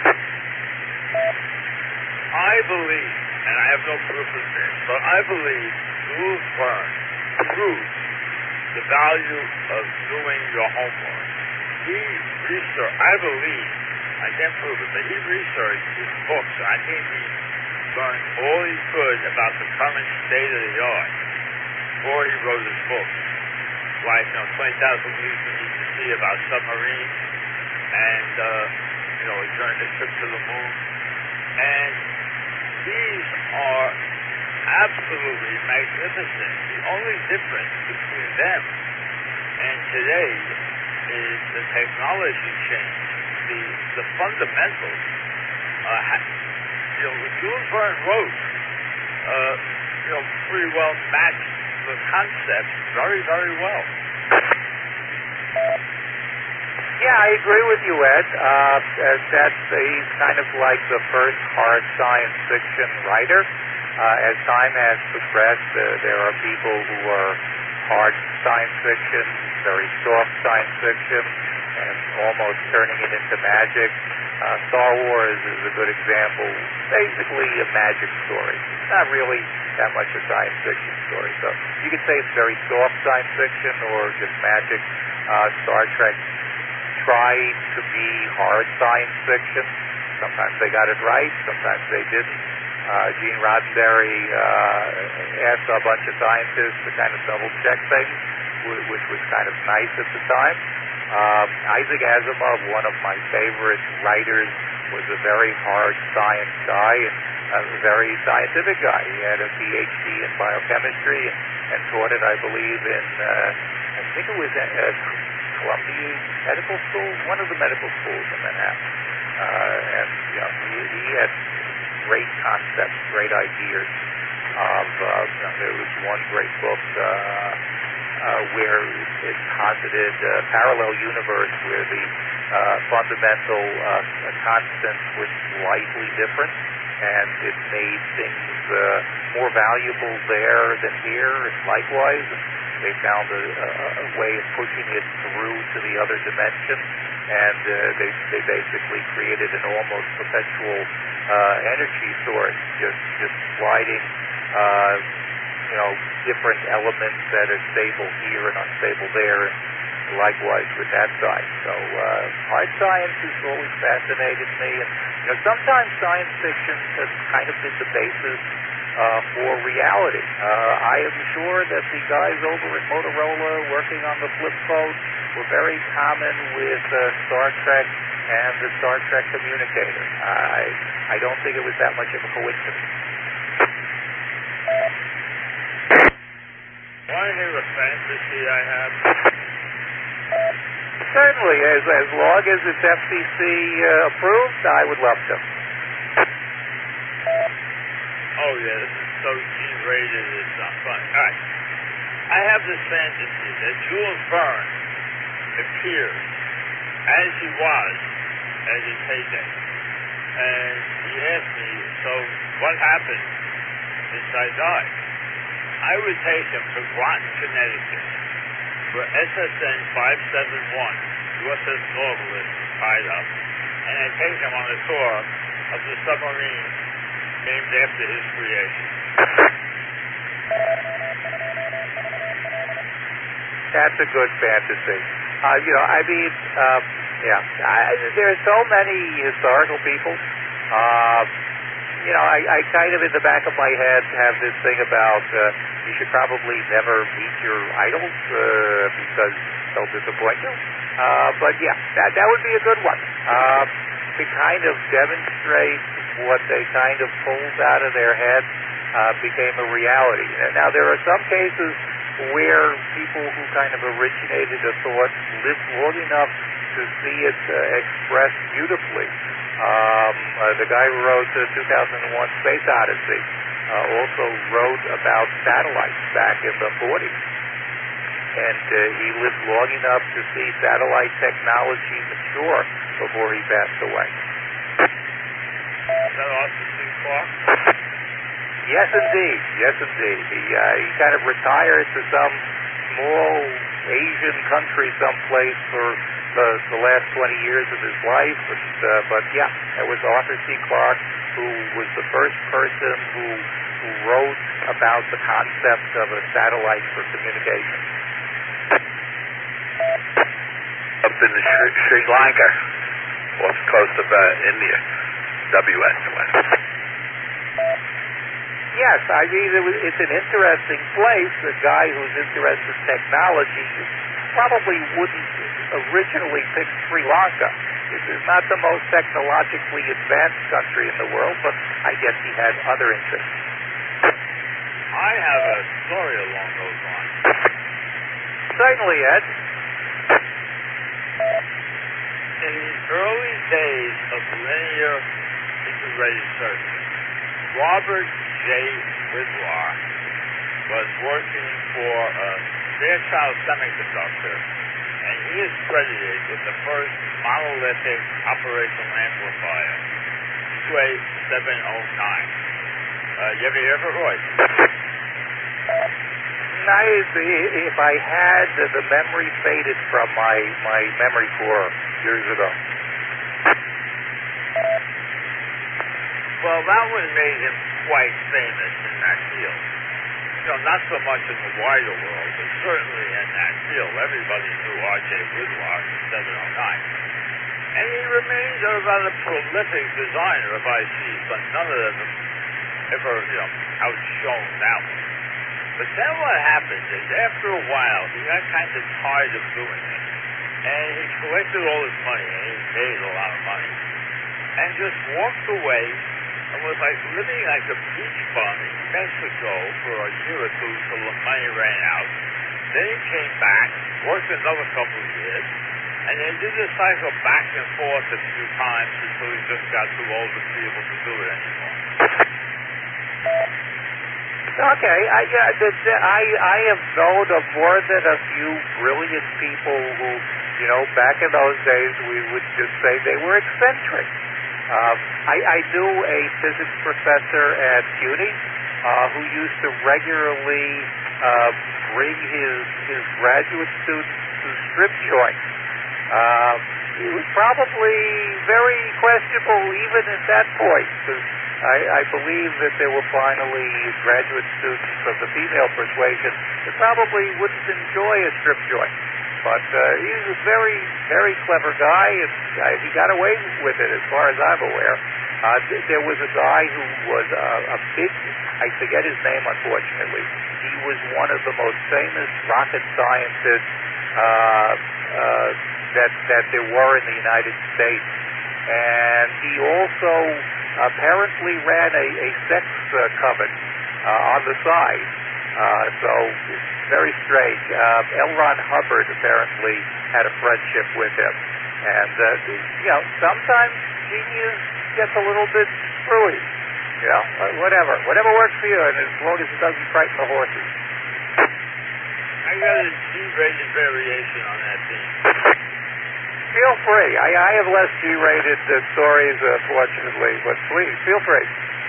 I believe, and I have no proof of this, but I believe Jules Verne proves the value of doing your homework. He researched, I believe, I can't prove it, but he researched his books. I think he learned all he could about the current state of the art before he wrote his book. Like, you know, twenty thousand Leagues Beneath the Sea about submarines, and, uh, you know, during the trip to the moon. And these are absolutely magnificent. The only difference between them and today is the technology change. The, the fundamentals ha- you know, Jules Verne wrote, uh, you know, pretty well matched the concept very, very well. Yeah, I agree with you, Ed. Uh, that's he's kind of like the first hard science fiction writer. Uh, as time has progressed, uh, there are people who are hard science fiction, very soft science fiction, and almost turning it into magic. Uh, Star Wars is a good example. Basically a magic story. Not really that much a science fiction story. So you could say it's very soft science fiction or just magic. Uh, Star Trek tried to be hard science fiction. Sometimes they got it right, sometimes they didn't. Uh, Gene Roddenberry uh, asked a bunch of scientists to kind of double-check things, which was kind of nice at the time. Um, Isaac Asimov, one of my favorite writers, was a very hard science guy and a very scientific guy. He had a P H D in biochemistry and, and taught it, I believe, in, uh, I think it was at uh, Columbia Medical School, one of the medical schools in Manhattan. Uh, and, you know, he, he had great concepts, great ideas of, uh, you know, there was one great book, uh, uh, where it posited a parallel universe where the uh, fundamental uh, constants were slightly different, and it made things uh, more valuable there than here, and likewise. They found a, a way of pushing it through to the other dimension, and uh, they they basically created an almost perpetual uh, energy source, just just sliding, uh, you know, different elements that are stable here and unstable there, and likewise with that side. So uh, hard science has always fascinated me, and you know, sometimes science fiction has kind of been the basis Uh, for reality. Uh, I am sure that the guys over at Motorola working on the flip phone were very common with uh, Star Trek and the Star Trek communicator. I I don't think it was that much of a coincidence. Want to hear a fantasy I have? Certainly, as as long as it's F C C uh, approved, I would love to. Oh, yeah, this is so G-rated, it's not fun. All right. I have this fantasy that Jules Verne appears as he was at his heyday. And he asked me, so what happened since I died? I would take him to Groton, Connecticut, where S S N five seven one, U S S Nautilus, is tied up, and I'd take him on a tour of the submarine named after his creation. That's a good fantasy. Uh, you know, I mean, uh, yeah, I, there are so many historical people. Uh, you know, I, I kind of in the back of my head have this thing about uh, you should probably never meet your idols uh, because they'll disappoint you. Uh, but yeah, that that would be a good one uh, to kind of demonstrate what they kind of pulled out of their head uh, became a reality. Now, there are some cases where people who kind of originated a thought lived long enough to see it uh, expressed beautifully. Um, uh, the guy who wrote the two thousand one Space Odyssey uh, also wrote about satellites back in the forties. And uh, he lived long enough to see satellite technology mature before he passed away. Is that Arthur C. Clarke? Yes, indeed. Yes, indeed. He uh, he kind of retired to some small Asian country someplace for the, the last twenty years of his life. And, uh, but yeah, that was Arthur C. Clarke, who was the first person who, who wrote about the concept of a satellite for communication. Up in the Sri, Sri Lanka, off the coast of uh, India. W S West. Yes, I mean, it was, it's an interesting place. A guy who's interested in technology probably wouldn't originally pick Sri Lanka. It is not the most technologically advanced country in the world, but I guess he had other interests. I have a story along those lines. Certainly, Ed. In the early days of linear ready surgeon. Robert J. Widlar was working for uh, Fairchild Semiconductor, and he is credited with the first monolithic operational amplifier, Q A seven oh nine. Uh, you ever hear of it, Roy? I, if I had, the memory faded from my, my memory core years ago. Well, that one made him quite famous in that field. You know, not so much in the wider world, but certainly in that field. Everybody knew R J Widlar in seven oh nine. And he remained a rather prolific designer of I Cs, but none of them ever, you know, outshone that one. But then what happened is, after a while, he got kind of tired of doing it. And he collected all his money, and he made a lot of money, and just walked away and was like living like a beach bum in Mexico for a year or two till the money ran out. Then he came back, worked another couple of years, and then did the cycle back and forth a few times until he just got too old to be able to do it anymore. Okay, I, yeah, the, the, I, I have known of more than a few brilliant people who, you know, back in those days we would just say they were eccentric. Um, I, I knew a physics professor at CUNY uh, who used to regularly uh, bring his, his graduate students to strip joints. Uh, it was probably very questionable even at that point, because I, I believe that there were finally graduate students of the female persuasion that probably wouldn't enjoy a strip joint. But uh, he's a very, very clever guy, and uh, he got away with it as far as I'm aware. Uh, th- there was a guy who was uh, a big, I forget his name unfortunately, he was one of the most famous rocket scientists uh, uh, that, that there were in the United States. And he also apparently ran a, a sex uh, coven uh, on the side. Uh, so it's very strange. Uh, L. Ron Hubbard apparently had a friendship with him. And, uh, you know, sometimes genius gets a little bit screwy. You know, whatever. Whatever works for you, and as long as it doesn't frighten the horses. I got a G-rated variation on that theme. Feel free. I, I have less G-rated uh, stories, uh, fortunately, but please, feel free.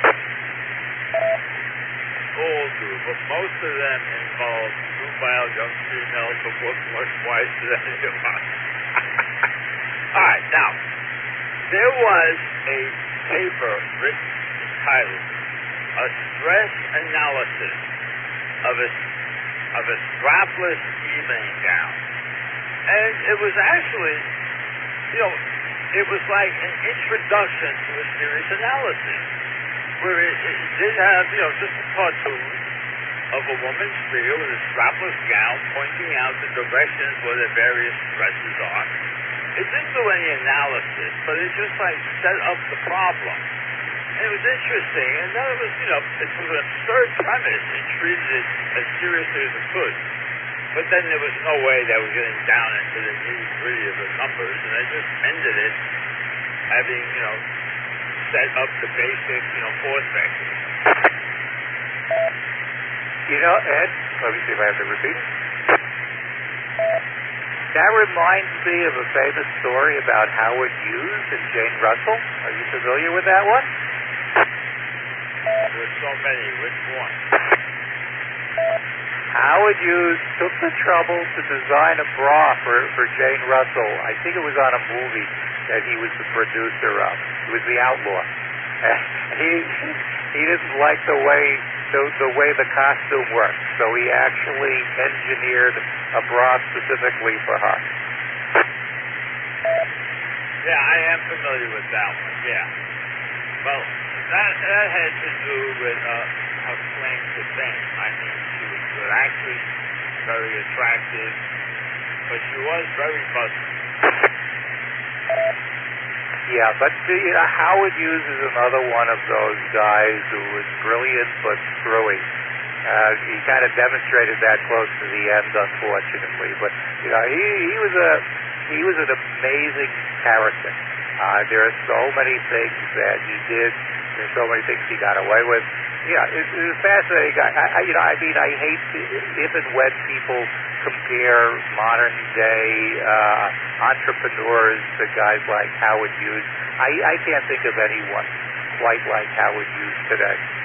All do, but most of them involve nubile young females who look much wiser than you are. All right, now, there was a paper written entitled A Stress Analysis of a, of a Strapless Evening Gown. And it was actually, you know, it was like an introduction to a serious analysis, where it, it did have, you know, just a cartoon of a woman's figure with a strapless gown pointing out the directions where the various dresses are. It didn't do any analysis, but it just, like, set up the problem. And it was interesting, and then it was, you know, it was an absurd premise. It treated it as seriously as it could. But then there was no way they were getting down into the nitty-gritty of the numbers, and they just ended it having, you know, set up the basic, you know, force vectors. You know, Ed, let me see if I have to repeat it. That reminds me of a famous story about Howard Hughes and Jane Russell. Are you familiar with that one? There's so many. Which one? Howard Hughes took the trouble to design a bra for, for Jane Russell. I think it was on a movie that he was the producer of. It was The Outlaw. And he he didn't like the way the, the way the costume worked, so he actually engineered a bra specifically for her. Yeah, I am familiar with that one. Yeah. Well, that that had to do with uh, her claim to fame. I mean, she was actually very attractive, but she was very busty. Yeah, but you know, Howard Hughes is another one of those guys who was brilliant but screwy. Uh, he kind of demonstrated that close to the end, unfortunately. But you know, he he was a he was an amazing character. Uh, there are so many things that he did. There's so many things he got away with. Yeah, it, it was fascinating. I, I, you know, I mean, I hate if and when people compare modern day uh, entrepreneurs to guys like Howard Hughes. I, I can't think of anyone quite like Howard Hughes today.